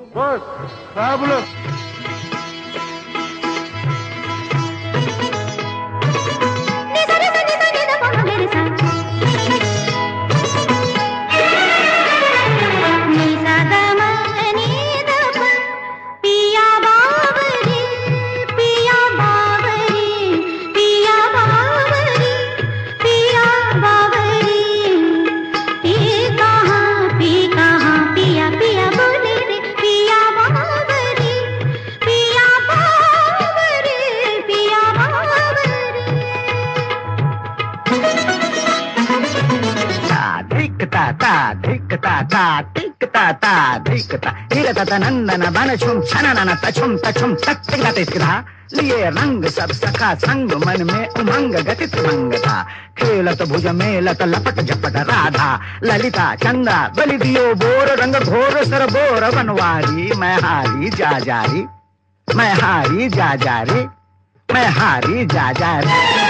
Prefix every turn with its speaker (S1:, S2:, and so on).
S1: बस हाँ बोलो। नंदन बन छुम छनन तछुम तछुम तत्ता लिए रंग सब सखा संग मन में उमंग गतित मंग था खेलत भुज मेलत लपट झपट राधा ललिता चंदा बलि दियो बोर रंग घोर सर बोर बनवारी मैं हारी जा जारी मैं हारी जा जारी मैं हारी जा जारी।